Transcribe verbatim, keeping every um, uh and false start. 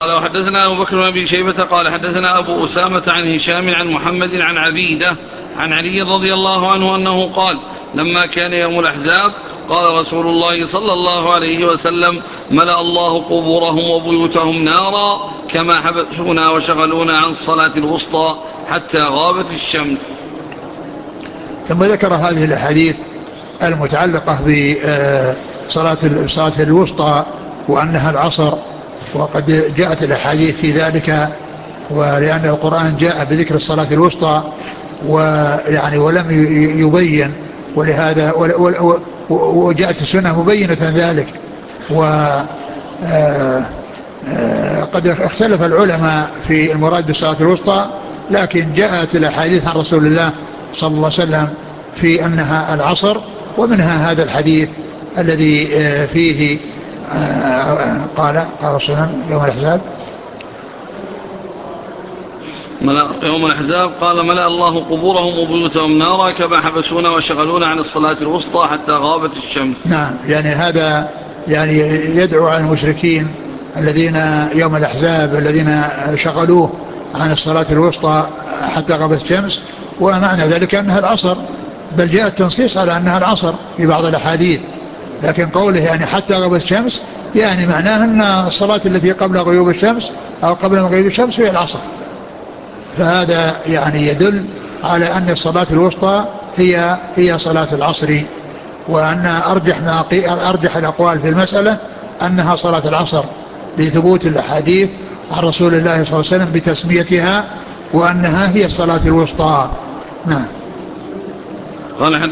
قال وحدثنا أبو بكر بن أبي شيبة قال حدثنا أبو أسامة عن هشام عن محمد عن عبيدة عن علي رضي الله عنه أنه قال لما كان يوم الأحزاب قال رسول الله صلى الله عليه وسلم ملأ الله قبورهم وبيوتهم نارا كما حبسونا وشغلونا عن الصلاة الوسطى حتى غابت الشمس. ثم ذكر هذه الأحاديث المتعلقة بصلاة الصلاة الوسطى وأنها العصر، وقد جاءت الأحاديث في ذلك، ولأن القرآن جاء بذكر الصلاة الوسطى ويعني ولم يبين، ولهذا وجاءت السنة مبينة ذلك. وقد اختلف العلماء في المراد بالصلاة الوسطى، لكن جاءت الأحاديث عن رسول الله صلى الله عليه وسلم في أنها العصر، ومنها هذا الحديث الذي فيه قال قال رسول الله يوم الأحزاب يوم الأحزاب قال ملأ الله قبورهم وبيوتهم نارا كما حبسونا وشغلونا عن الصلاة الوسطى حتى غابت الشمس. نعم، يعني هذا يعني يدعو على المشركين الذين يوم الأحزاب الذين شغلوه عن الصلاة الوسطى حتى غابت الشمس، ومعنى ذلك أنها العصر، بل جاء التنصيص على أنها العصر في بعض الأحاديث، لكن قوله يعني حتى غابت الشمس يعني معناه أن الصلاة التي قبل غيوب الشمس أو قبل مغيب الشمس هي العصر. فهذا يعني يدل على أن الصلاة الوسطى هي هي صلاة العصر، وأن أرجح ما أرجح الأقوال في المسألة أنها صلاة العصر لثبوت الأحاديث عن رسول الله صلى الله عليه وسلم بتسميتها وأنها هي الصلاة الوسطى. نعم. قال